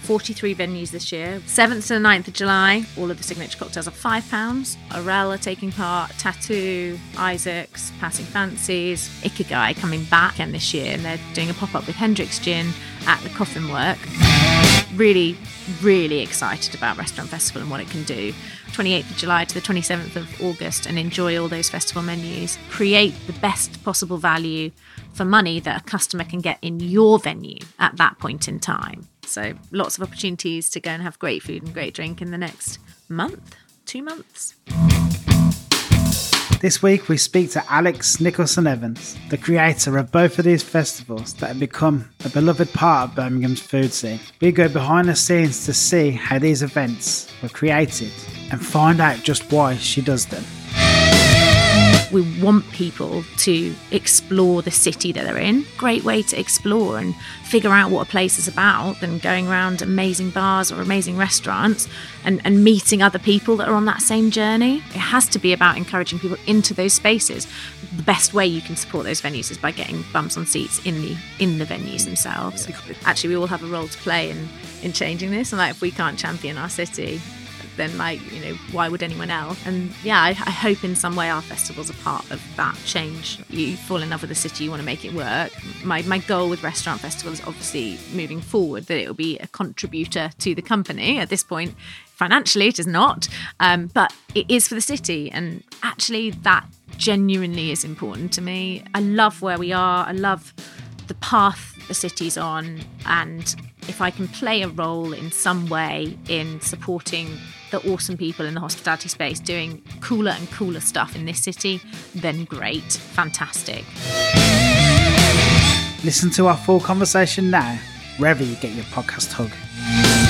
43 venues this year. 7th to the 9th of July, all of the signature cocktails are £5. Arel are taking part, Tattoo, Isaac's, Passing Fancies, Ikigai coming back again this year, and they're doing a pop-up with Hendrick's Gin at the Coffin Work. Really, really excited about Restaurant Festival and what it can do. 28th of July to the 27th of August, and enjoy all those festival menus. Create the best possible value for money that a customer can get in your venue at that point in time. So lots of opportunities to go and have great food and great drink in the next month, 2 months. This week we speak to Alex Nicholson-Evans, the creator of both of these festivals that have become a beloved part of Birmingham's food scene. We go behind the scenes to see how these events were created and find out just why she does them. We want people to explore the city that they're in. Great way to explore and figure out what a place is about than going around amazing bars or amazing restaurants and meeting other people that are on that same journey. It has to be about encouraging people into those spaces. The best way you can support those venues is by getting bums on seats in the venues themselves. Actually, we all have a role to play in changing this, and if we can't champion our city, then why would anyone else? And I hope in some way our festivals are part of that change. You fall in love with the city, you want to make it work. My goal with Restaurant Festival is obviously moving forward that it will be a contributor to the company. At this point, financially it is not, but it is for the city, and actually that genuinely is important to me. I love where we are, I love the path the city's on, and if I can play a role in some way in supporting the awesome people in the hospitality space doing cooler and cooler stuff in this city, then great, fantastic. Listen to our full conversation now, wherever you get your podcast hug.